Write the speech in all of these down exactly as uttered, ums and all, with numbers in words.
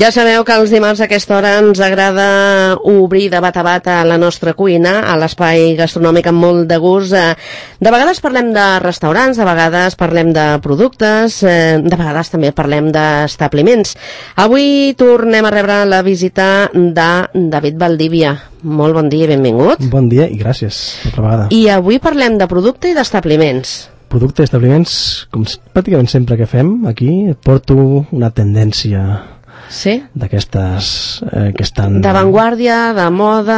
Ja sabeu que els dimarts a aquesta hora ens agrada obrir de bata a bata la nostra cuina, a l'espai gastronòmic amb molt de gust. De vegades parlem de restaurants, de vegades parlem de productes, de vegades també parlem d'establiments. Avui tornem a rebre la visita de David Valdivia. Molt bon dia i benvingut. Bon dia i gràcies, altra vegada. I avui parlem de producte i d'establiments. Producte i establiments, com pràcticament sempre que fem aquí, porto una tendència... Sí? D'aquestes eh, que estan... D'avantguàrdia, de moda...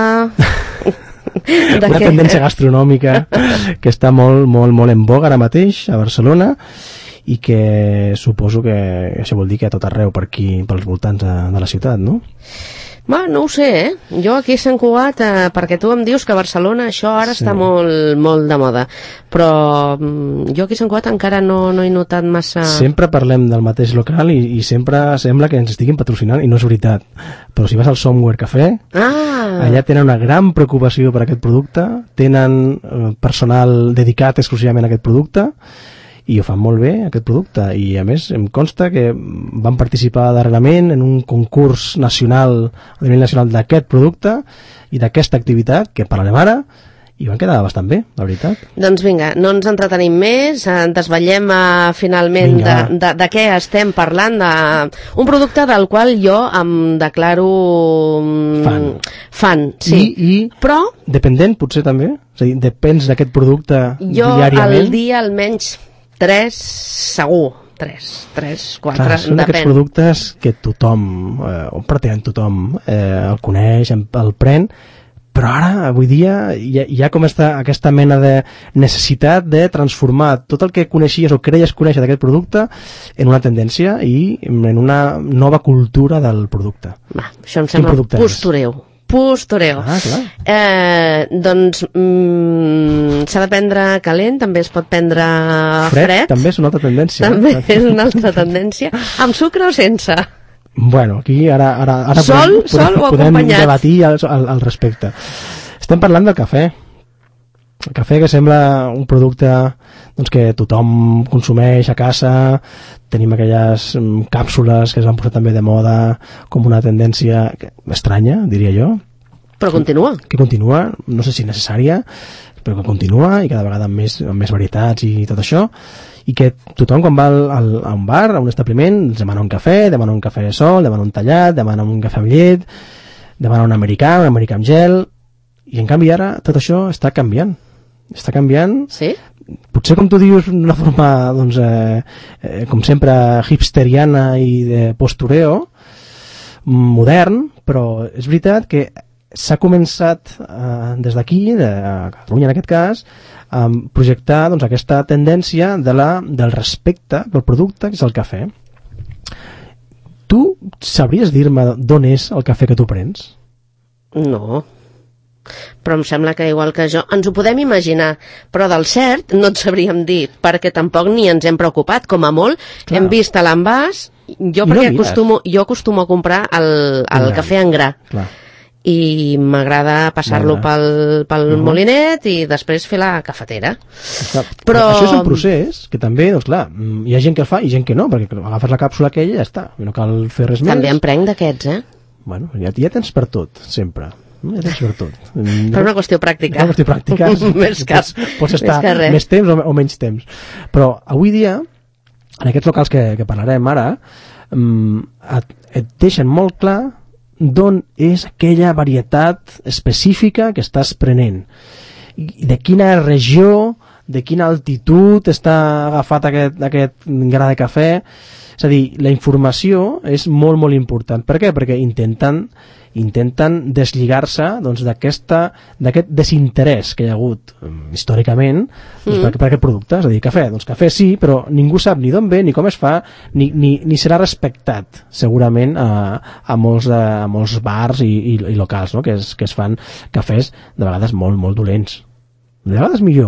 de una que... tendència gastronòmica que està molt, molt, molt en boga ara mateix a Barcelona i que suposo que això vol dir que a tot arreu per aquí, pels voltants de, de la ciutat, no? Bueno, no ho sé, eh? Jo aquí a Sant Cugat, eh, perquè tu em dius que a Barcelona això ara sí. està molt, molt de moda, però mm, jo aquí a Sant Cugat encara no, no he notat massa... Sempre parlem del mateix local i, i sempre sembla que ens estiguin patrocinant i no és veritat, però si vas al Somewhere Café, ah. allà tenen una gran preocupació per aquest producte, tenen eh, personal dedicat exclusivament a aquest producte i ho fan molt bé, aquest producte, i a més em consta que van participar darrerament en un concurs nacional a nivell nacional d'aquest producte i d'aquesta activitat, que parlarem ara, i van quedar bastant bé, la veritat. Doncs vinga, no ens entretenim més, desvetllem uh, finalment de, de, de què estem parlant, d'un producte del qual jo em declaro fan, fan sí. I, i però dependent potser també, és a dir, depens d'aquest producte jo diàriament. Jo al dia almenys tres, segur, tres, tres, quatre, clar, són depèn. Aquests productes que tothom, eh, o pràcticament tothom, eh, el coneix, el pren, però ara, avui dia, hi ha, hi ha com esta, aquesta mena de necessitat de transformar tot el que coneixies o creies conèixer d'aquest producte en una tendència i en una nova cultura del producte. Va, això em sembla postureu. Postureu. Ah, clar. Eh, doncs mm, s'ha de prendre calent, també es pot prendre fred. Fred. També és una altra tendència. També és una altra tendència. Amb sucre o sense? Bueno, aquí ara, ara, ara sol, podem, sol podem, o podem acompanyat? debatir al, al, al respecte. Estem parlant del cafè. El cafè que sembla un producte doncs, que tothom consumeix a casa, tenim aquelles um, càpsules que es van posar també de moda com una tendència estranya, diria jo. Però continua. Que continua, no sé si necessària, però que continua i cada vegada amb més, amb més varietats i tot això, i que tothom quan va al, al, a un bar, a un establiment, demana un cafè, demana un cafè sol, demana un tallat, demana un cafè amb llet, demana un americà, un americà amb gel, i en canvi ara tot això està canviant. Està canviant. Sí? Potser, com tu dius, d'una forma, doncs, eh, eh, com sempre, hipsteriana i de postureo, modern, però és veritat que s'ha començat eh, des d'aquí, de Catalunya en aquest cas, a projectar doncs, aquesta tendència de la, del respecte pel producte, que és el cafè. Tu sabries dir-me d'on és el cafè que tu prens? No. Però em sembla que igual que jo ens ho podem imaginar, però del cert no et sabríem dir, perquè tampoc ni ens hem preocupat, com a molt. Clar. Hem vist a l'envàs, jo perquè no acostumo, jo acostumo a comprar el, el cafè en gra. Clar. I m'agrada passar-lo pel, pel uh-huh. molinet i després fer la cafetera. Clar, però això és un procés que també, doncs clar, hi ha gent que el fa i gent que no, perquè agafes la càpsula aquella i ja està, no cal fer res més. També en prenc d'aquests, eh? Bueno, ja, ja tens per tot, sempre. Ja tens per tot. Per una qüestió pràctica. Per una qüestió pràctica. més que, pots, pots estar més, més temps o, o menys temps. Però avui dia, en aquests locals que, que parlarem ara, et, et deixen molt clar d'on és aquella varietat específica que estàs prenent. I de quina regió, de quina altitud està agafat aquest, aquest gra de cafè. És a dir, la informació és molt, molt important. Per què? Perquè intenten intenten deslligar-se doncs, d'aquesta d'aquest desinterès que hi ha hagut um, històricament doncs, mm. per, per aquest producte, és a dir, cafè, doncs cafè sí, però ningú sap ni d'on ve, ni com es fa, ni, ni, ni serà respectat segurament a, a, molts, a molts bars i, i, i locals, no? que, es, que es fan cafès de vegades molt, molt dolents, de vegades millor,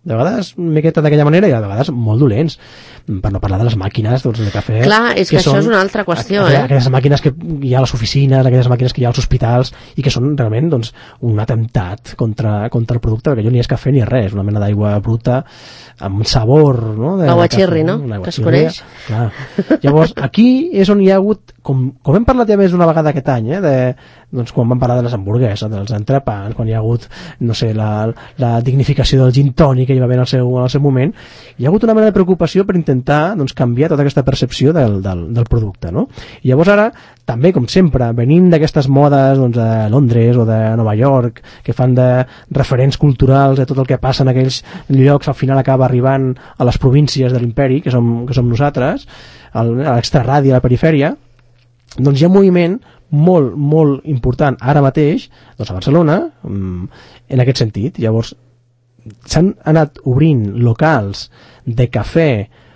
de vegades miqueta d'aquella manera i a vegades molt dolents, per no parlar de les màquines doncs, de cafè. Clar, és que, que això és una altra qüestió, aquelles, eh? Aquelles màquines que hi ha a les oficines, aquelles màquines que hi ha als hospitals i que són realment doncs, un atemptat contra, contra el producte, perquè allò ni és cafè ni és res, una mena d'aigua bruta amb sabor, no? Aguachirri, no? Que es coneix. Clar. Llavors, aquí és on hi ha hagut, com, com hem parlat ja més d'una vegada aquest any, eh, de, doncs quan vam parlar de les hamburgueses, dels entrepans, quan hi ha hagut, no sé, la, la dignificació del gin tònic que hi va haver en el seu, en el seu moment, hi ha hagut una mena de preocupació per intentar doncs, canviar tota aquesta percepció del, del, del producte, no? I llavors ara, també, com sempre, venint d'aquestes modes doncs, de Londres o de Nova York, que fan de referents culturals de tot el que passa en aquells llocs, al final acaba arribant a les províncies de l'imperi, que som, que som nosaltres, a l'extraradi, a la perifèria, doncs hi ha un moviment molt, molt important ara mateix doncs a Barcelona en aquest sentit. Llavors s'han anat obrint locals de cafè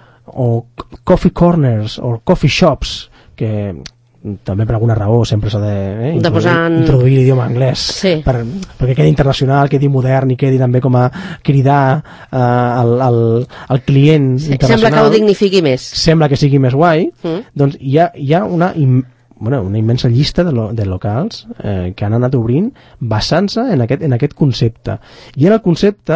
o coffee corners o coffee shops que també per alguna raó sempre s'ha de, eh, de introduir, posar... introduir l'idioma anglès sí. per, perquè quedi internacional, quedi modern i quedi també com a cridar eh, al, al, al client sí, internacional. Sembla que ho dignifiqui més. Sembla que sigui més guai. Mm. Doncs hi ha, hi ha una... Im Bueno, una immensa llista de, lo, de locals eh, que han anat obrint basant-se en aquest, en aquest concepte. I en el concepte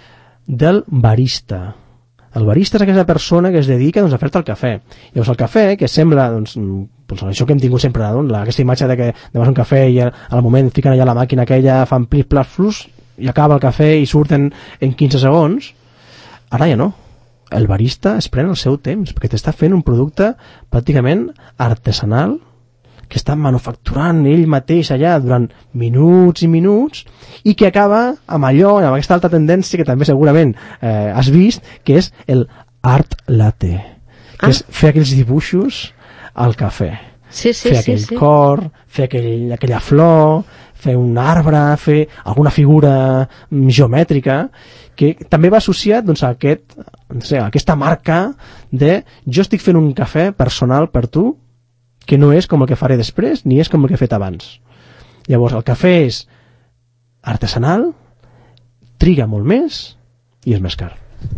del barista. El barista és aquella persona que es dedica doncs, a fer-te el cafè. Llavors el cafè, que sembla doncs, doncs, això que hem tingut sempre, doncs, la, aquesta imatge de que demanes un cafè i al, al moment fiquen allà la màquina aquella, fan plis, plas, flus, i acaba el cafè i surten en quinze segons. Ara ja no. El barista es pren el seu temps, perquè t'està fent un producte pràcticament artesanal, que està manufacturant ell mateix allà durant minuts i minuts i que acaba amb allò, amb aquesta alta tendència que també segurament eh, has vist, que és el art latte, que ah. és fer aquells dibuixos al cafè. Sí, sí, fer aquell sí, sí. cor, fer aquell, aquella flor, fer un arbre, fer alguna figura geomètrica, que també va associat doncs, a, aquest, no sé, a aquesta marca de jo estic fent un cafè personal per tu, que no és com el que faré després, ni és com el que he fet abans. Llavors, el cafè és artesanal, triga molt més i és més car.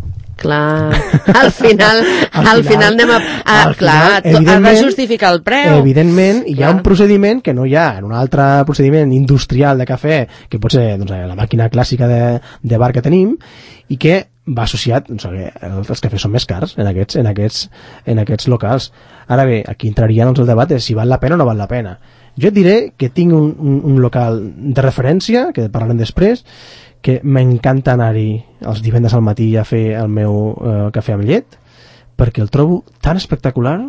Clar, al final, al, al final, final anem a... a clar, final, has de justificar el preu. Evidentment, hi ha un procediment que no hi ha en un altre procediment industrial de cafè, que pot ser doncs, la màquina clàssica de, de bar que tenim, i que va associat, doncs, els cafès són més cars en aquests, en aquests, en aquests locals. Ara bé, aquí entraria doncs, el debat de si val la pena o no val la pena. Jo et diré que tinc un, un, un local de referència, que parlarem després, que m'encanta anar-hi els divendres al matí a fer el meu eh, cafè amb llet, perquè el trobo tan espectacular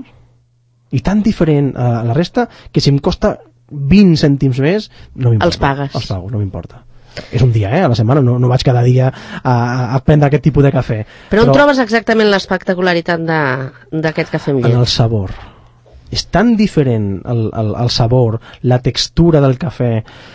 i tan diferent a la resta que si em costa vint cèntims més, no m'importa. Els pagues. Els pago, no m'importa. És un dia, eh, a la setmana, no, no vaig cada dia a, a prendre aquest tipus de cafè. Però on però, trobes exactament l'espectacularitat d'aquest cafè amb llet? En el sabor. És tan diferent el, el, el sabor, la textura del cafè.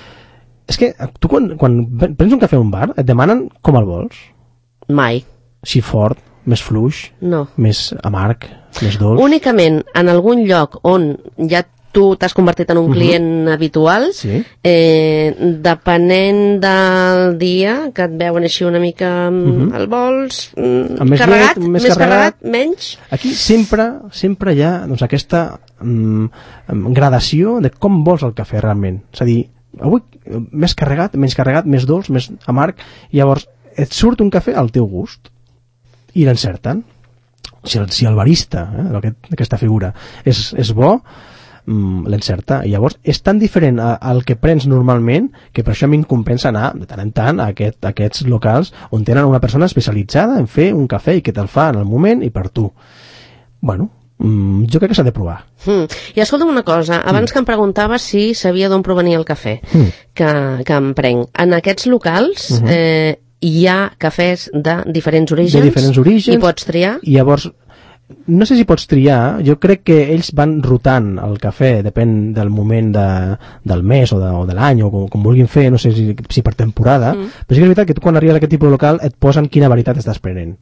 És que tu quan, quan prens un cafè a un bar et demanen com el vols? Mai. Si fort, més fluix, no. Més amarg, més dolç? Únicament en algun lloc on ja tu t'has convertit en un client uh-huh. habitual, sí. eh, depenent del dia, que et veuen així una mica uh-huh. el vols, més carregat, llet, més, més carregat, menys. Aquí sempre, sempre hi ha doncs, aquesta um, gradació de com vols el cafè realment. És a dir, avui més carregat, menys carregat, més dolç, més amarg, i llavors et surt un cafè al teu gust i l'encerten. Si el, si el barista, eh, aquest, aquesta figura, és, és bo, l'encerta, i llavors és tan diferent al que prens normalment que per això a mi em compensa anar de tant en tant a, aquest, a aquests locals on tenen una persona especialitzada en fer un cafè i que te'l fa en el moment i per tu. Bueno, mm, jo crec que s'ha de provar. Mm. I escolta'm una cosa, abans mm. que em preguntava si sabia d'on provenia el cafè mm. que, que em prenc. En aquests locals mm-hmm. eh, hi ha cafès de diferents orígens, de diferents orígens i pots triar? I llavors no sé si pots triar, jo crec que ells van rotant el cafè, depèn del moment de, del mes o de, o de l'any o com, com vulguin fer, no sé si, si per temporada, mm. però sí que és veritat que tu quan arribes a aquest tipus de local et posen quina varietat estàs prenent.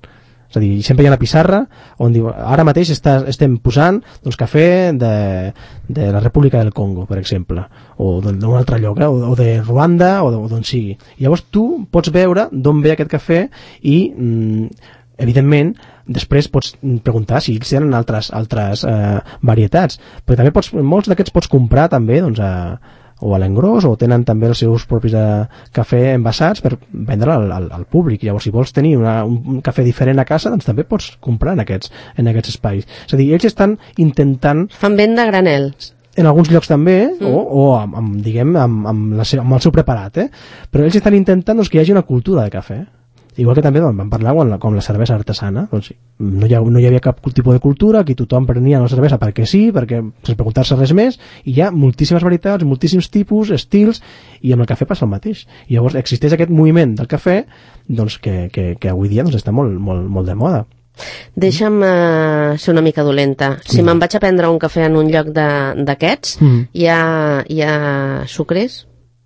És a dir, sempre hi ha una pissarra on diu, ara mateix està, estem posant doncs, cafè de, de la República del Congo, per exemple, o d'un altre lloc, eh? o, o de Ruanda, o d'on sigui. Llavors tu pots veure d'on ve aquest cafè i, mm, evidentment, després pots preguntar si ells tenen altres, altres eh, varietats, però també pots, molts d'aquests pots comprar també doncs, a o a l'engròs, o tenen també els seus propis de cafè envasats per vendre al, al, al públic. Llavors, si vols tenir una, un cafè diferent a casa, doncs també pots comprar en aquests, en aquests espais. És a dir, ells estan intentant... Fan venda a granel. En alguns llocs també, mm. o, o amb, amb, diguem, amb, amb, la, amb el seu preparat, eh? Però ells estan intentant doncs, que hi hagi una cultura de cafè. Igual que també vam parlar quan la, com la cervesa artesana, doncs no hi, ha, no hi havia cap tipus de cultura, aquí tothom prenia la cervesa perquè sí, perquè sense preguntar-se res més, i hi ha moltíssimes varietats, moltíssims tipus, estils, i amb el cafè passa el mateix. I llavors existeix aquest moviment del cafè doncs, que, que, que avui dia doncs, està molt, molt, molt de moda. Deixa'm uh, ser una mica dolenta. Si mm. me'n vaig a prendre un cafè en un lloc d'aquests, mm. hi, ha, hi ha sucres?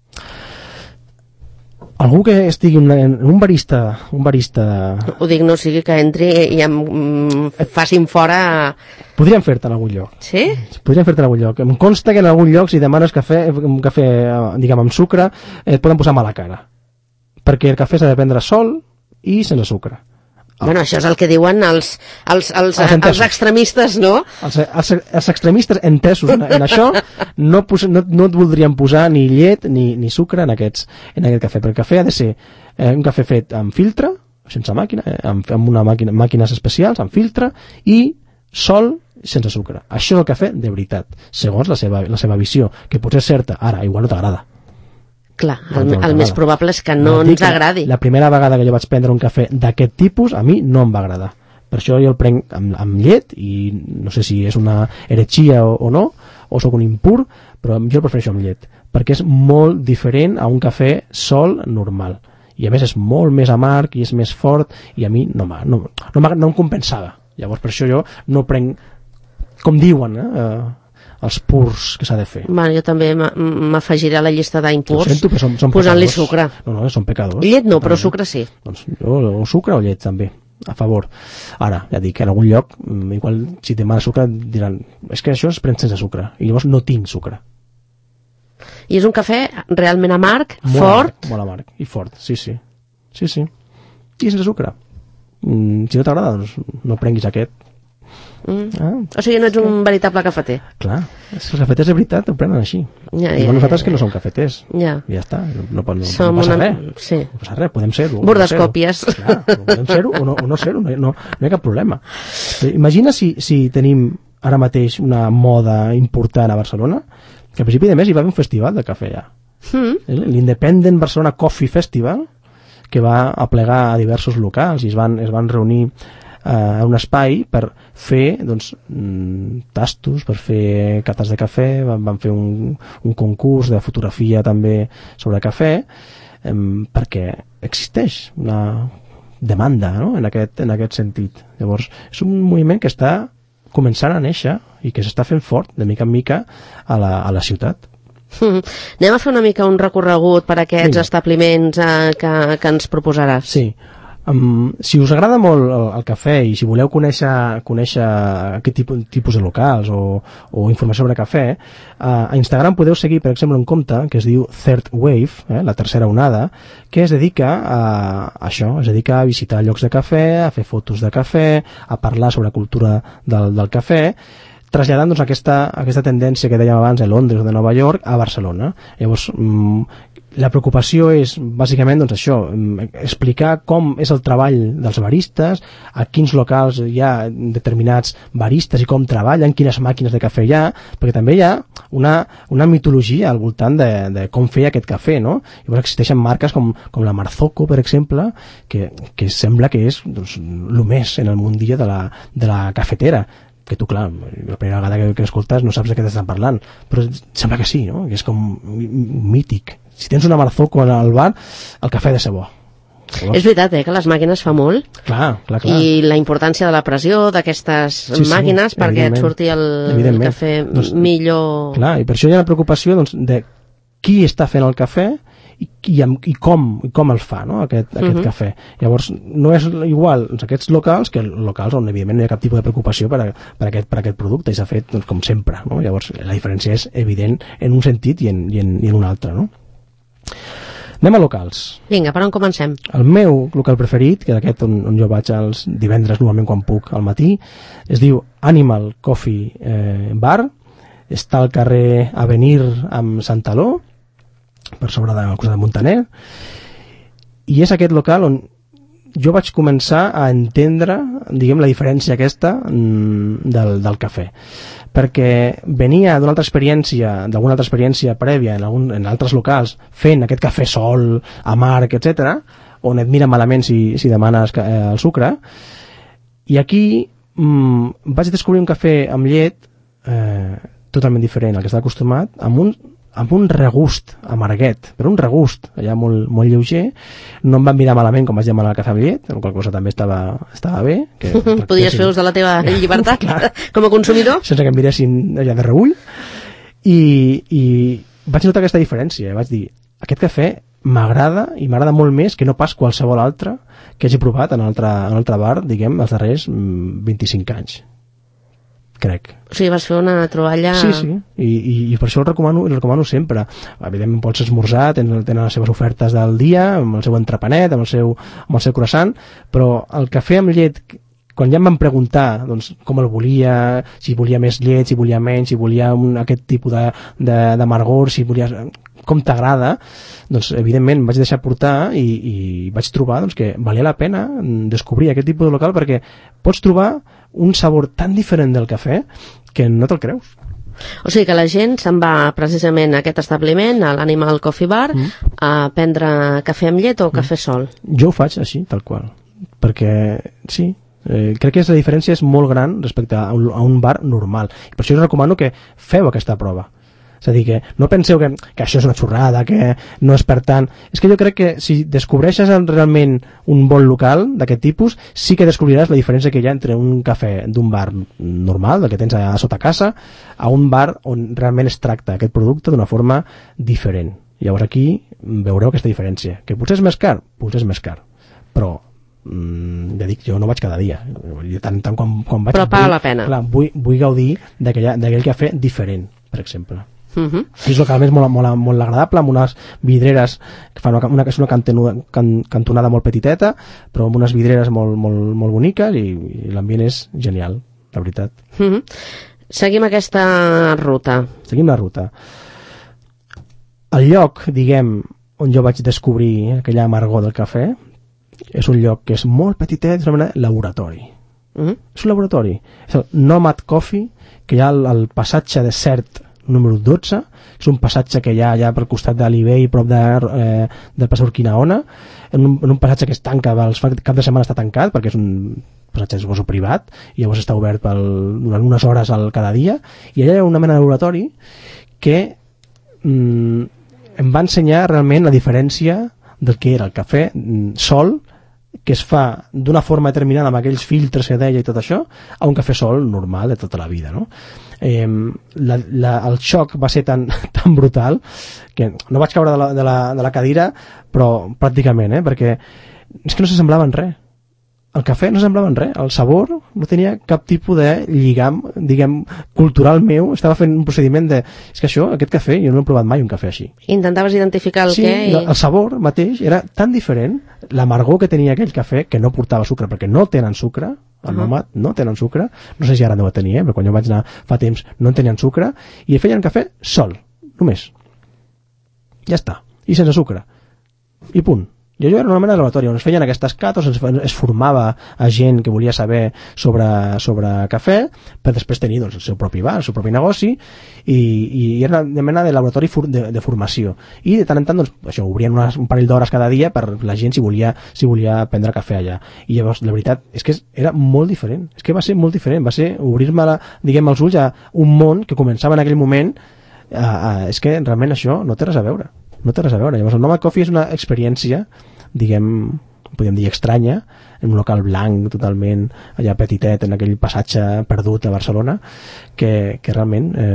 Algú que estigui en un barista, un barista... Ho dic, no sigui que entri i em facin fora... Podrien fer-te en algun lloc. Sí? Podrien fer-te en algun lloc. Em consta que en algun lloc, si demanes cafè, un cafè, diguem, amb sucre, et poden posar mala cara. Perquè el cafè s'ha de prendre sol i sense sucre. Ah. Bueno, això és el que diuen els, els, els, els, els extremistes, no? Els, els, els extremistes entesos en, en això no, pos, no, no et voldrien posar ni llet ni, ni sucre en, aquests, en aquest cafè, perquè el cafè ha de ser eh, un cafè fet amb filtre, sense màquina, eh, amb, amb una màquina, màquines especials, amb filtre, i sol sense sucre. Això és el cafè de veritat, segons la seva, la seva visió, que potser és certa, ara, igual no t'agrada. Clar, el, el més probable és que no ens agradi. La primera vegada que jo vaig prendre un cafè d'aquest tipus, a mi no em va agradar. Per això jo el prenc amb, amb llet, i no sé si és una heretgia o, o no, o sóc un impur, però jo el prefereixo amb llet, perquè és molt diferent a un cafè sol normal. I a més és molt més amarg i és més fort, i a mi no, no, no, no em compensava. Llavors per això jo no prenc, com diuen, eh, els purs que s'ha de fer. Bueno, jo també m'afegiré a la llista d'impurs posant-li sucre. No, no, són pecadors. Llet no, però sucre sí. Doncs jo, o sucre o llet també, a favor. Ara, ja dic, en algun lloc, igual si demana sucre diran, és que això es pren sense sucre, i llavors no tinc sucre. I és un cafè realment amarg, molt fort? Amarg, molt amarg, i fort, sí, sí. Sí, sí. I sense sucre. Mm, si no t'agrada, doncs no prenguis aquest. Mm. Ah, o sigui, no ets un veritable cafeter. Clar, els cafeters de veritat ho prenen així. Ja, ja, I nosaltres ja, ja. que no som cafeters. Ja. I ja està, no, no, no, no som passa una... res. Sí. No passa res, podem ser-ho. Bordes no còpies. Clar, podem ser-ho o no, o no ser-ho, no, no, no hi ha cap problema. Però imagina si, si tenim ara mateix una moda important a Barcelona, que al principi de mes hi va haver un festival de cafè ja. Mm. L'Independent Barcelona Coffee Festival, que va aplegar a diversos locals i es van, es van reunir a un espai per fer doncs, tastos, per fer cates de cafè, van, van fer un, un concurs de fotografia també sobre cafè, eh, perquè existeix una demanda, no? en, aquest, en aquest sentit. Llavors, és un moviment que està començant a néixer i que s'està fent fort de mica en mica a la, a la ciutat. Mm. Anem a fer una mica un recorregut per aquests Vinga. establiments eh, que, que ens proposaràs. Sí. Um, si us agrada molt el, el cafè i si voleu conèixer, conèixer aquest tipus, tipus de locals o, o informació sobre cafè, uh, a Instagram podeu seguir, per exemple, un compte que es diu Third Wave, eh, la tercera onada, que es dedica a, a això, es dedica a visitar llocs de cafè, a fer fotos de cafè, a parlar sobre cultura del, del cafè, traslladant doncs, aquesta, aquesta tendència que dèiem abans de Londres o de Nova York a Barcelona. Llavors, mm, la preocupació és bàsicament doncs, això, explicar com és el treball dels baristes, a quins locals hi ha determinats baristes i com treballen, quines màquines de cafè hi ha, perquè també hi ha una, una mitologia al voltant de, de com fer aquest cafè, no? Llavors existeixen marques com, com la Marzocco, per exemple, que, que sembla que és doncs, el més en el mundillo de la, de la cafetera, que tu, clar, la primera vegada que, que escoltes no saps de què t'estan parlant, però sembla que sí, no? Que és com mític. Si tens una Marzocco al bar, el cafè ha de ser bo. És veritat, eh, que les màquines fa molt. Clar, clar, clar. I la importància de la pressió d'aquestes sí, màquines sí, perquè et surti el, el cafè doncs, millor... Clar, i per això hi ha la preocupació doncs, de qui està fent el cafè i, i, i, com, i com els fa, no? aquest, aquest uh-huh. cafè. Llavors, no és igual doncs, aquests locals que locals on evidentment no hi ha cap tipus de preocupació per, a, per, aquest, per aquest producte, i s'ha fet doncs, com sempre, no? Llavors la diferència és evident en un sentit i en, i en, i en un altre, no? Anem a locals. Vinga, per on comencem? El meu local preferit, que és aquest on, on jo vaig els divendres normalment quan puc al matí, es diu Animal Coffee eh, Bar. Està al carrer Avenir amb Santaló, per sobre de la cosa de Montaner, i és aquest local on jo vaig començar a entendre, diguem, la diferència aquesta del, del cafè, perquè venia d'una altra experiència, d'alguna altra experiència prèvia en, algun, en altres locals, fent aquest cafè sol, amarg, etcètera, on et mira malament si, si demanes eh, el sucre, i aquí mmm, vaig descobrir un cafè amb llet eh, totalment diferent al que estava acostumat, amb un amb un regust amarguet, però un regust allà molt, molt lleuger. No em van mirar malament com vaig demanar el cafè amb llet, en qual cosa també estava, estava bé. Que podies fer ús de la teva llibertat com a consumidor. Sense que em miressin allà de reull. I, i vaig notar aquesta diferència. Vaig dir, aquest cafè m'agrada, i m'agrada molt més que no pas qualsevol altre que hagi provat en un altre, en un altre bar, diguem, els darrers vint-i-cinc anys. Crec. O sigui, vas fer una troballa... Sí, sí, I, i, i per això el recomano, el recomano sempre. Evidentment pots esmorzar, tenen, tenen les seves ofertes del dia, amb el seu entrepanet, amb el seu, amb el seu croissant, però el cafè amb llet, quan ja em van preguntar doncs, com el volia, si volia més llet, si volia menys, si volia un, aquest tipus de, de, d'amargor, si volia... com t'agrada, doncs evidentment em vaig deixar portar i, i vaig trobar doncs, que valia la pena descobrir aquest tipus de local, perquè pots trobar un sabor tan diferent del cafè que no te'l creus. O sigui que la gent se'n va precisament a aquest establiment, a l'Animal Coffee Bar, mm. a prendre cafè amb llet o mm. cafè sol? Jo ho faig així, tal qual, perquè sí, eh, crec que la diferència és molt gran respecte a un, a un bar normal, i per això us recomano que feu aquesta prova. És a dir, que no penseu que, que això és una xorrada, que no és per tant... És que jo crec que si descobreixes realment un bon local d'aquest tipus, sí que descobriràs la diferència que hi ha entre un cafè d'un bar normal, del que tens a sota casa, a un bar on realment es tracta aquest producte d'una forma diferent. Llavors aquí veureu aquesta diferència. Que potser és més car? Potser és més car. Però mm, ja dic, jo no vaig cada dia. Tant, tant quan, quan vaig, però paga la pena. Clar, vull, vull gaudir d'aquell cafè diferent, per exemple. Uh-huh. És el que a més molt, molt, molt agradable, amb unes vidreres que fan una, una, una cantonada, can, cantonada molt petiteta, però amb unes vidreres molt, molt, molt boniques, i, i l'ambient és genial, la veritat. Uh-huh. Seguim aquesta ruta. Seguim la ruta. El lloc, diguem, on jo vaig descobrir aquella amargor del cafè és un lloc que és molt petitet, és una laboratori. Uh-huh. És un laboratori. És el Nomad Coffee, que hi ha al, al passatge de Cert número dotze, és un passatge que hi ha allà per costat de l'Ibei, prop de, eh, del passeig Urquinaona, en un, en un passatge que es tanca, els cap de setmana està tancat perquè és un passatge suposo privat, i llavors està obert pel, durant unes hores al, cada dia, i allà hi ha una mena de laboratori que mm, em va ensenyar realment la diferència del que era el cafè mm, sol, que es fa d'una forma determinada amb aquells filtres que deia i tot això, a un cafè sol normal de tota la vida, no? Eh, la, la, el xoc va ser tan, tan brutal que no vaig caure de la, de la, de la cadira, però pràcticament, eh? Perquè és que no s'assemblava en res. El cafè no semblava en res, el sabor no tenia cap tipus de lligam, diguem, cultural meu. Estava fent un procediment de... És que això, aquest cafè, jo no he provat mai un cafè així. Intentaves identificar el sí, què? I... Sí, el sabor mateix era tan diferent, l'amargor que tenia aquell cafè, que no portava sucre, perquè no tenen sucre, el uh-huh. Nomad no tenen sucre, no sé si ara no ho tenia, eh, però quan jo vaig anar fa temps no en tenien sucre, i feien cafè sol, només. Ja està, i sense sucre. I punt. I allò era una mena de laboratori on es feien aquestes catos, es, es formava a gent que volia saber sobre, sobre cafè, per després tenir doncs, el seu propi bar, el seu propi negoci, i, i era una mena de laboratori for, de, de formació. I de tant en tant doncs, això, obrien unes, un parell d'hores cada dia per la gent si volia, si volia prendre cafè allà. I llavors, la veritat, és que era molt diferent. És que va ser molt diferent. Va ser obrir-me la, diguem, els ulls a un món que començava en aquell moment. A, a, és que realment això no té res a veure. No té res a veure. Llavors, el Nomad Coffee és una experiència, diguem, podríem dir estranya, en un local blanc totalment allà petitet, en aquell passatge perdut a Barcelona, que, que realment eh,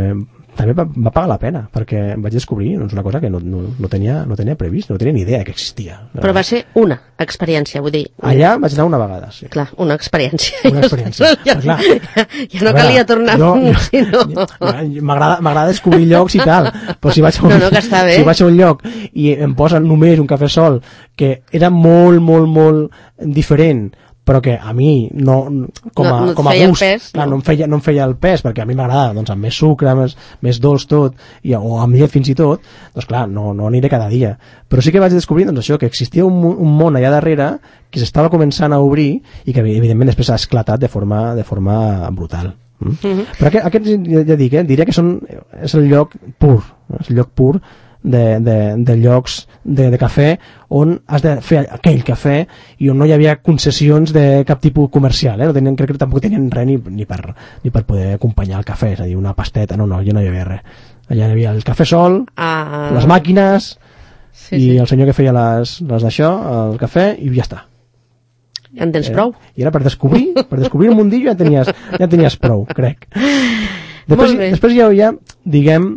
també va, va pagar la pena, perquè vaig descobrir doncs, una cosa que no, no, no, tenia, no tenia previst, no tenia ni idea que existia. Però va ser una experiència, vull dir... Allà vaig anar una vegada, sí. Clar, una experiència. Una experiència. ja, clar, ja, ja no calia tornar jo, jo, si no... M'agrada descobrir llocs i tal, però si vaig a un, no, no, que està bé. Si vaig a un lloc i em posen només un cafè sol, que era molt, molt, molt diferent, però que a mi no, com a, no, no com a gust pes, clar, no. No, em feia, no em feia el pes, perquè a mi m'agrada doncs, amb més sucre, més, més dolç tot i, o amb llet fins i tot, doncs clar, no, no aniré cada dia, però sí que vaig descobrir doncs, això, que existia un, un món allà darrere que s'estava començant a obrir i que evidentment després ha esclatat de forma, de forma brutal. Mm? Mm-hmm. Però aquest, aquest ja, ja dic, eh, diria que són, és el lloc pur, és el lloc pur de, de, de llocs de, de cafè on has de fer aquell cafè i on no hi havia concessions de cap tipus comercial, eh? No tenien, crec que tampoc tenien res ni, ni, per, ni per poder acompanyar el cafè, és a dir, una pasteta, no, no, allà no hi havia res, allà hi havia el cafè sol, ah. les màquines sí, i sí. el senyor que feia les, les d'això, el cafè, i ja està. Ja en tens eh? prou. I era per descobrir, per descobrir el mundillo ja tenies, ja tenies prou, crec. Després, després hi havia, diguem,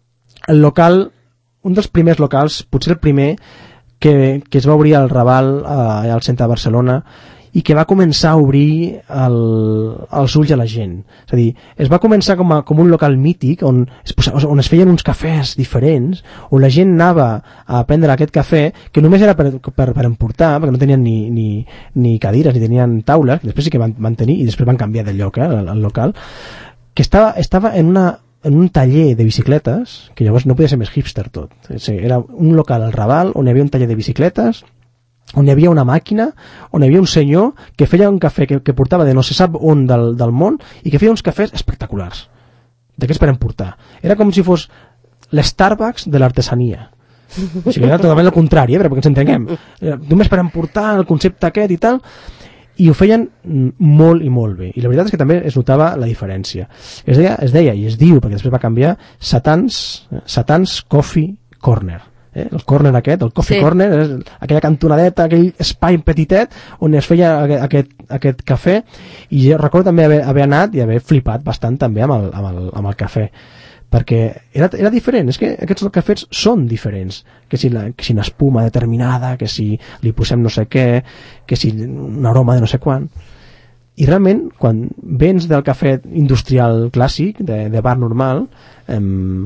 el local, un dels primers locals, potser el primer, que, que es va obrir al Raval, eh, al centre de Barcelona, i que va començar a obrir el, els ulls a la gent. És a dir, es va començar com, a, com un local mític, on es, on es feien uns cafès diferents, on la gent anava a prendre aquest cafè, que només era per, per, per emportar, perquè no tenien ni, ni, ni cadires, ni tenien taules, que després sí que van, van tenir, i després van canviar de lloc, eh, el, el local, que estava, estava en una en un taller de bicicletes, que llavors no podia ser més hipster tot. Era un local al Raval on hi havia un taller de bicicletes, on hi havia una màquina, on hi havia un senyor que feia un cafè que, que portava de no se sap on del, del món i que feia uns cafès espectaculars, d'aquests per emportar. Era com si fos l'Starbucks de l'artesania. O sigui, era totalment el contrari, eh, perquè ens entenguem. Només per emportar el concepte aquest i tal, i ho feien molt i molt bé, i la veritat és que també es notava la diferència. Es deia, es deia i es diu, perquè després va canviar, Satans, Satans Coffee Corner. Eh? El corner aquest, el coffee sí. corner, és aquella cantonadeta, aquell espai petitet on es feia aquest, aquest cafè, i jo recordo també haver, haver anat i haver flipat bastant també amb el, amb el, amb el cafè, perquè era, era diferent, és que aquests cafès són diferents, que si, la, que si una espuma determinada, que si li posem no sé què, que si un aroma de no sé quan, i realment quan vens del cafè industrial clàssic, de, de bar normal, eh,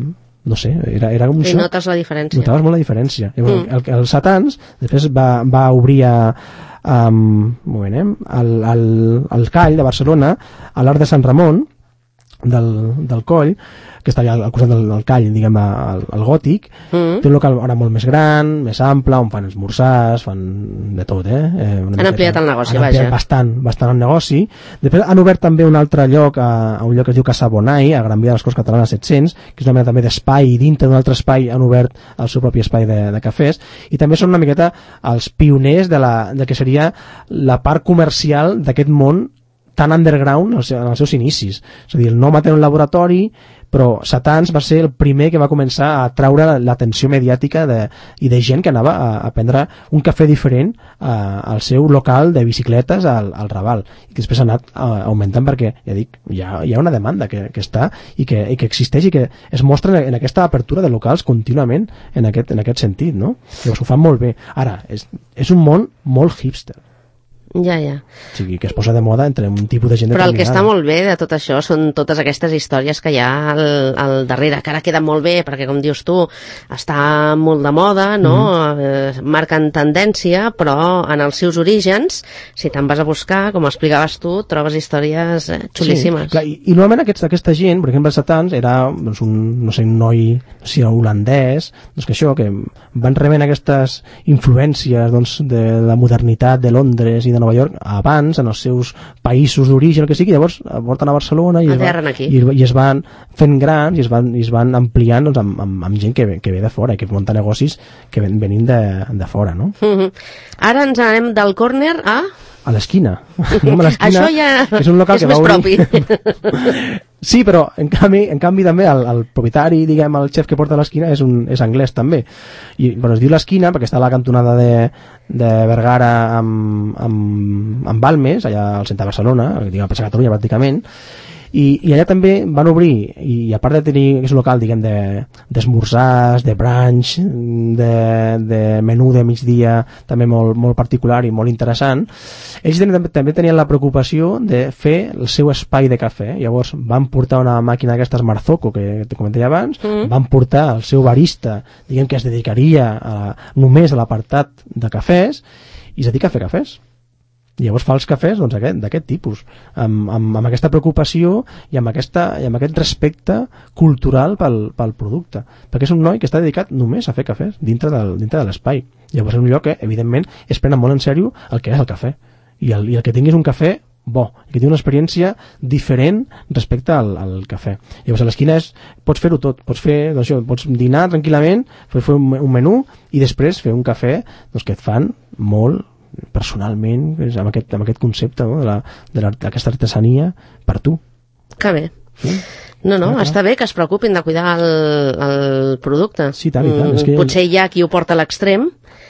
no sé, era, era un i xoc. Notes la diferència. Notaves molt la diferència. Mm. El, el, el Satans després va, va obrir a, um, un moment, eh, al, al, al Call de Barcelona, a l'Arc de Sant Ramon, del, del Coll, que està allà al costat del, del Call, diguem, al, al Gòtic. Mm. Té un local ara molt més gran, més ample, on fan esmorzars, fan de tot, eh? eh han ampliat el negoci, han ampliat vaja. bastant, bastant el negoci. Després han obert també un altre lloc, a, a un lloc que es diu Casa Bonai, a Gran Via de les Corts Catalanes set-cents, que és una mena també d'espai, i dintre d'un altre espai han obert el seu propi espai de, de cafès, i també són una miqueta els pioners de, la, de que seria la part comercial d'aquest món tan underground en els seus inicis. És a dir, el nom té un laboratori, però Satans va ser el primer que va començar a traure l'atenció mediàtica de, i de gent que anava a, a prendre un cafè diferent a, al seu local de bicicletes al, al Raval, i que després ha anat a, augmentant perquè, ja dic, hi ha, hi ha una demanda que, que està i que, i que existeix i que es mostra en, en aquesta apertura de locals contínuament en aquest, en aquest sentit, no? Llavors ho fan molt bé. Ara, és, és un món molt hipster. Ja, ja. O sigui, que es posa de moda entre un tipus de gent Però determinada. el que està molt bé de tot això són totes aquestes històries que hi ha al, al darrere, que ara queda molt bé, perquè com dius tu, està molt de moda, no? Mm-hmm. eh, marquen tendència, però en els seus orígens, si te'n vas a buscar, com explicaves tu, trobes històries eh, xulíssimes. Sí, clar, i, i normalment aquests, aquesta gent, per exemple, Satans, era doncs, un, no sé, un noi, no sé, holandès, doncs que això, que van rebent aquestes influències doncs, de la modernitat de Londres i de Nova York abans, en els seus països d'origen, el que sigui, llavors porten a Barcelona i es, van, i, i es van fent grans i es van, i es van ampliant doncs, amb, amb, amb gent que ve, que ve de fora i que munta negocis que ven, venim de, de fora, no? Mm-hmm. Ara ens anem del córner a... a l'esquina. Això ja que és un local és que més va propi. Sí, però en canvi, en canvi també el, el propietari, diguem, el xef que porta a l'esquina és, un, és anglès també. I bueno, es diu l'esquina perquè està a la cantonada de, de Vergara amb, amb, amb Balmes, allà al centre de Barcelona, diguem, a Plaça Catalunya pràcticament, I, i allà també van obrir, i a part de tenir aquest local, diguem, d'esmorzars, de, de brunch, de, de menú de migdia també molt, molt particular i molt interessant, ells també, també tenien la preocupació de fer el seu espai de cafè. Llavors van portar una màquina d'aquestes Marzocco, que te comenté abans, mm. van portar el seu barista, diguem, que es dedicaria a, només a l'apartat de cafès, i es dedica a fer cafès. I llavors fa els cafès doncs, d'aquest tipus, amb, amb, amb aquesta preocupació i amb, aquesta, i amb aquest respecte cultural pel, pel producte, perquè és un noi que està dedicat només a fer cafès dintre, del, dintre de l'espai. Llavors és un lloc que evidentment es prenen molt en sèrio el que és el cafè, i el, i el que tinguis un cafè bo, que tingui una experiència diferent respecte al, al cafè. Llavors a l'esquina és, pots fer-ho tot, pots fer, doncs, això, pots dinar tranquil·lament, fer un, un menú i després fer un cafè doncs, que et fan molt personalment, amb aquest, amb aquest concepte, no? d'aquesta artesania per tu. Que bé. Sí? No, no, ah, està bé que es preocupin de cuidar el, el producte. Sí, tant i tant. Mm, és que... Potser hi ha qui ho porta a l'extrem,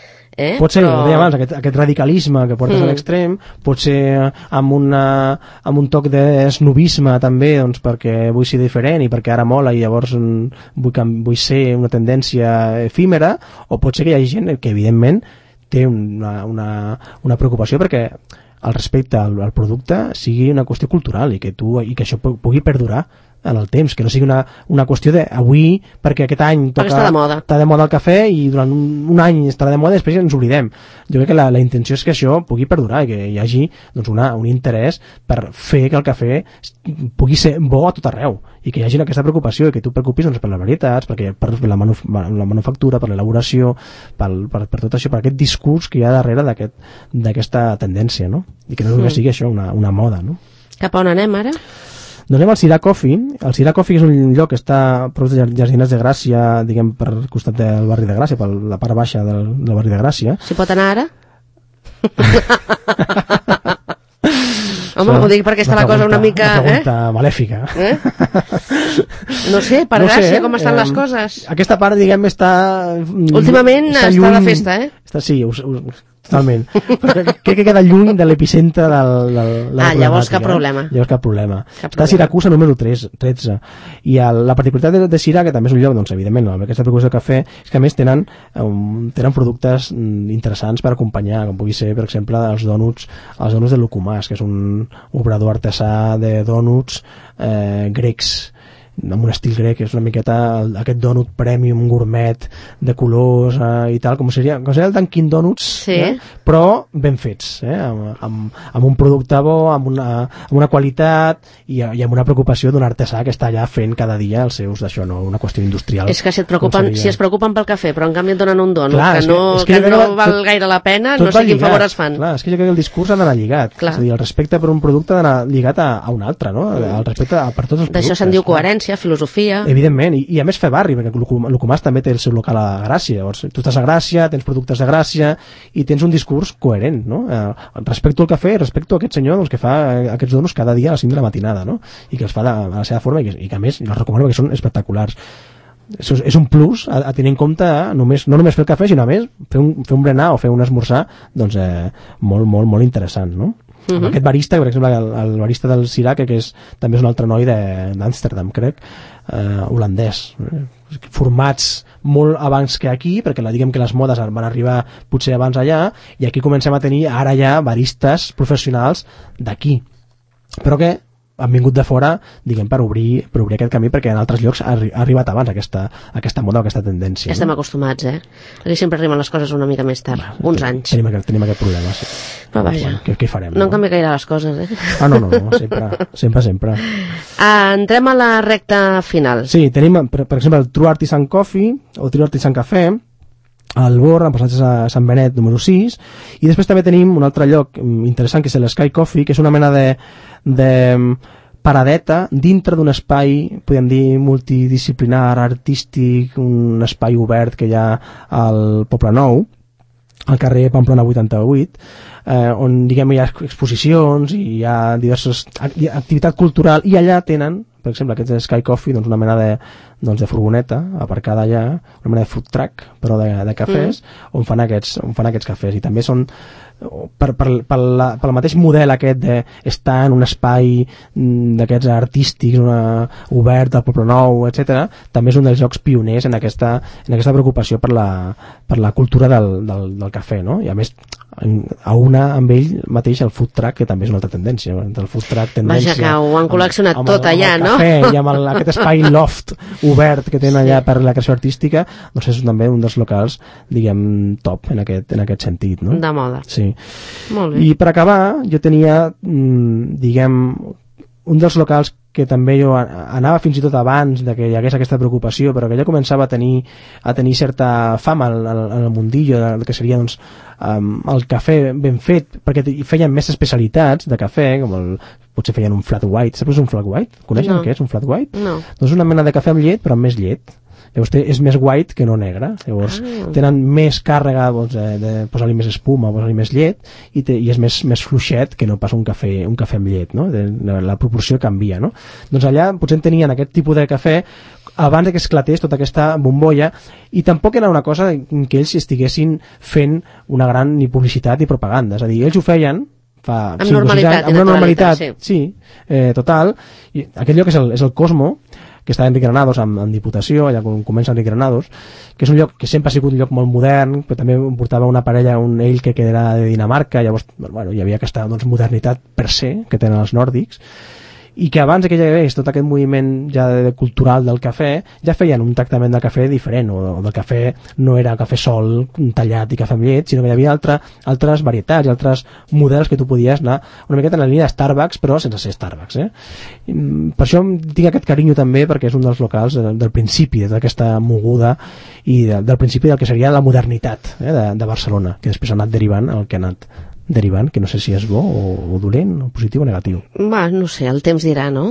eh? Pot ser, però... ho deia abans, aquest, aquest radicalisme que portes mm. a l'extrem, pot ser amb, una, amb un toc d'esnovisme també, doncs, perquè vull ser diferent i perquè ara mola i llavors vull, vull ser una tendència efímera, o pot ser que hi hagi gent que evidentment té una, una, una preocupació perquè el respecte al, al producte sigui una qüestió cultural i que, tu, i que això pugui perdurar en el temps, que no sigui una, una qüestió de avui, perquè aquest any toca, està de moda. Està de moda el cafè i durant un, un any estarà de moda i després ja ens oblidem. Jo crec que la, la intenció és que això pugui perdurar i que hi hagi doncs, una, un interès per fer que el cafè pugui ser bo a tot arreu i que hi hagi aquesta preocupació i que tu preocupis doncs, per les varietats, perquè per la, manuf la manufactura, per l'elaboració, per, per, per tot això, per aquest discurs que hi ha darrere d'aquesta aquest, tendència, no? I que no només sigui això, una, una moda, no? Cap a on anem ara? Doncs anem al Sirà Coffee. El Sirà Coffee és un lloc que està prop de Jardiners de Gràcia, diguem, per costat del barri de Gràcia, per la part baixa del, del barri de Gràcia. Si pot anar ara? Home, ho dic perquè està la cosa una mica... Una pregunta eh? malèfica. Eh? No sé, per no Gràcia, sé, com estan eh, les coses. Aquesta part, diguem, està... Últimament està, està de festa, eh? Està, sí, us, us, totalment. Crec que queda lluny de l'epicentre del, del, de la ah, llavors cap problema. Eh? Llavors cap problema. Cap està a Siracusa número tretze. I el, la particularitat de, de Sirà, que també és un lloc, doncs, evidentment, amb aquesta preocupació de cafè, és que a més tenen, um, tenen productes interessants per acompanyar, com pugui ser, per exemple, els dònuts, els dònuts de Lucumàs, que és un obrador artesà de dònuts eh, grecs, amb un estil grec, és una miqueta aquest dònut premium, gourmet, de colors eh, i tal, com seria, com seria el Dunkin' Donuts, sí. eh? Però ben fets, eh? amb, amb, amb un producte bo, amb una, amb una qualitat i, i amb una preocupació d'un artesà que està allà fent cada dia els seus d'això, no una qüestió industrial. És que si, et preocupen, si es preocupen pel cafè, però en canvi et donen un dònut clar, que no, que, que, que no val tot, gaire la pena, no sé quin favor es fan. Clar, és que jo crec que el discurs ha d'anar lligat, clar. És a dir, el respecte per un producte ha d'anar lligat a, a un altre, no? El respecte a, per tots els productes. D'això se'n diu coherència, filosofia... Evidentment, i, i a més fer barri, perquè Lucumàs també té el seu local a Gràcia. Llavors, tu estàs a Gràcia, tens productes de Gràcia i tens un discurs coherent, no? Eh, respecto al cafè, respecto a aquest senyor doncs, que fa aquests donos cada dia a les cinc de la matinada, no? I que els fa de, a la seva forma i que, i que a més els recomano perquè són espectaculars. És, és un plus a, a tenir en compte eh, només, no només fer el cafè, sinó a més fer un, fer un berenar o fer un esmorzar doncs, eh, molt, molt, molt interessant, no? Uh -huh. Aquest barista, per exemple, el, el barista del Sirà, que és, també és un altre noi d'Amsterdam, crec, eh, holandès, eh, formats molt abans que aquí, perquè la, diguem que les modes van arribar potser abans allà, i aquí comencem a tenir ara ja baristes professionals d'aquí, però que han vingut de fora, diguem, per obrir, per obrir aquest camí, perquè en altres llocs ha, ha arribat abans aquesta, aquesta moda o aquesta tendència. Estem no? acostumats, eh? Aquí sempre arriben les coses una mica més tard, bueno, uns anys. Tenim aquest, tenim aquest problema, sí. Però vaja, bueno, què, què farem? No, no en canvia gaire les coses, eh? Ah, no, no, no sempre, sempre, sempre. Uh, entrem a la recta final. Sí, tenim, per, per exemple, el True Artisan Coffee, o True Artisan Cafè, al Bor, en passatges a Sant Benet número sis, i després també tenim un altre lloc interessant que és l'Sky Coffee, que és una mena de, de paradeta dintre d'un espai, podem dir, multidisciplinar, artístic, un espai obert que hi ha al Poble Nou, al carrer Pamplona vuitanta-vuit, eh, on diguem hi ha exposicions i hi ha diverses activitat cultural, i allà tenen per exemple, aquest Sky Coffee, doncs una mena de, doncs de furgoneta aparcada allà, una mena de food truck, però de, de cafès, mm. on, fan aquests, on fan aquests cafès. I també són, per, per, per la, pel mateix model aquest d'estar en un espai d'aquests artístics, una, obert al Poble Nou, etcètera, també és un dels llocs pioners en aquesta, en aquesta preocupació per la, per la cultura del, del, del cafè, no? I a més, a una amb ell mateix el food truck, que també és una altra tendència, el food truck tendència. Vaja, que ho han col·leccionat amb, tot amb allà, no? Amb el cafè i amb el, aquest espai loft obert que tenen allà sí. per la creació artística, doncs és també un dels locals, diguem, top en aquest, en aquest sentit, no? De moda. Sí. Molt bé. I per acabar, jo tenia, diguem, un dels locals que també jo anava fins i tot abans de que hi hagués aquesta preocupació, però que ja començava a tenir, a tenir certa fama en el, en el mundillo, que seria doncs, um, el cafè ben fet, perquè feien més especialitats de cafè, com el, potser feien un flat white. Saps un flat white? Coneixen no. què és un flat white? No. Doncs una mena de cafè amb llet, però amb més llet. Llavors té, és més white que no negre. Llavors ah. tenen més càrrega doncs, de, de posar-li més espuma, posar-li més llet, i, té, i és més, més fluixet que no pas un cafè, un cafè amb llet, no? De, de, la proporció canvia, no? Doncs allà potser tenien aquest tipus de cafè abans que esclatés tota aquesta bombolla, i tampoc era una cosa que ells estiguessin fent una gran ni publicitat ni propaganda. És a dir, ells ho feien fa amb normalitat, anys, amb una normalitat, sí, sí eh, total. I aquest lloc és el, és el Cosmo, que està a Enric Granados amb, amb Diputació, allà on comença Enric Granados, que és un lloc que sempre ha sigut un lloc molt modern, però també portava una parella, un ell que era de Dinamarca, llavors bueno, hi havia aquesta doncs, modernitat per se que tenen els nòrdics, i que abans que ja hi hagués tot aquest moviment ja de, de cultural del cafè, ja feien un tractament del cafè diferent, o, o del cafè no era cafè sol, tallat i cafè amb llet, sinó que hi havia altra, altres varietats i altres models que tu podies anar una miqueta en la línia de Starbucks, però sense ser Starbucks, eh? I, per això tinc aquest carinyo també, perquè és un dels locals del, del principi, d'aquesta moguda i de, del principi del que seria la modernitat eh, de, de Barcelona, que després ha anat derivant el que ha anat derivant, que no sé si és bo o, o dolent, o positiu o negatiu. Va, no sé, el temps dirà, no?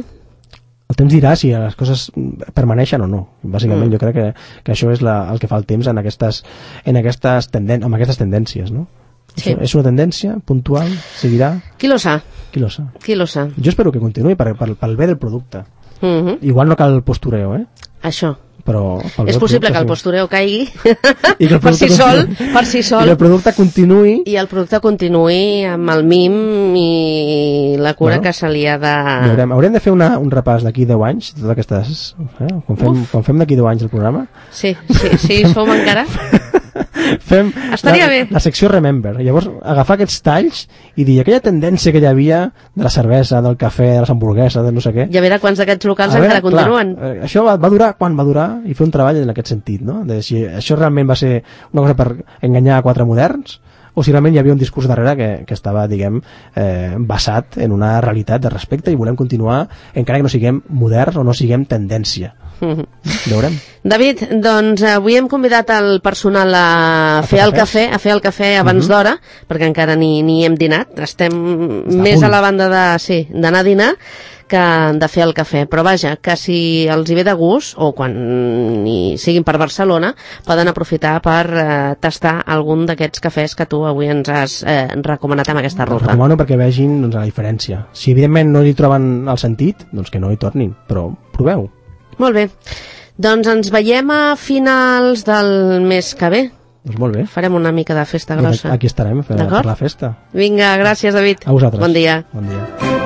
El temps dirà si les coses permaneixen o no. Bàsicament mm. jo crec que, que això és la, el que fa el temps en aquestes, en aquestes, tenden, amb aquestes tendències, no? Sí. És una tendència puntual, seguirà... Qui lo sa? Qui lo sa? Qui lo sa? Jo espero que continuï per, per, pel bé del producte. Mm -hmm. Igual no cal postureo, eh? Això. Però és possible que el postureo caigui I que el per si sol, per si sol, i que el producte continuï i el producte continuï amb el mim i la cura bueno, que se li ha de... Haurem, haurem de fer una, un repàs d'aquí deu anys, totes aquestes... Eh? Quan fem, quan fem d'aquí deu anys el programa... Sí, sí, sí, som encara... fem Estaria la, bé. la secció Remember. Llavors, agafar aquests talls i dir aquella tendència que hi havia de la cervesa, del cafè, de les hamburgueses, de no sé què. I a veure quants d'aquests locals a encara veure, continuen. Clar, això va, va durar quan va durar i fer un treball en aquest sentit, no? De si això realment va ser una cosa per enganyar a quatre moderns o si realment hi havia un discurs darrere que, que estava, diguem, eh, basat en una realitat de respecte i volem continuar encara que no siguem moderns o no siguem tendència. Mm-hmm. Veurem. David, doncs avui hem convidat el personal a, a fer el cafè, a fer el cafè abans mm-hmm. d'hora, perquè encara ni, ni hem dinat. Estem Està més a, a la banda de, sí, d'anar a dinar que de fer el cafè, però vaja, que si els hi ve de gust o quan hi siguin per Barcelona poden aprofitar per eh, tastar algun d'aquests cafès que tu avui ens has eh, recomanat amb aquesta ruta. Els recomano perquè vegin doncs, la diferència. Si evidentment no hi troben el sentit, doncs que no hi tornin, però proveu. Molt bé, doncs ens veiem a finals del mes que ve. Doncs molt bé. Farem una mica de festa grossa. Aquí estarem per, per la festa. Vinga, gràcies David. A vosaltres. Bon dia. Bon dia.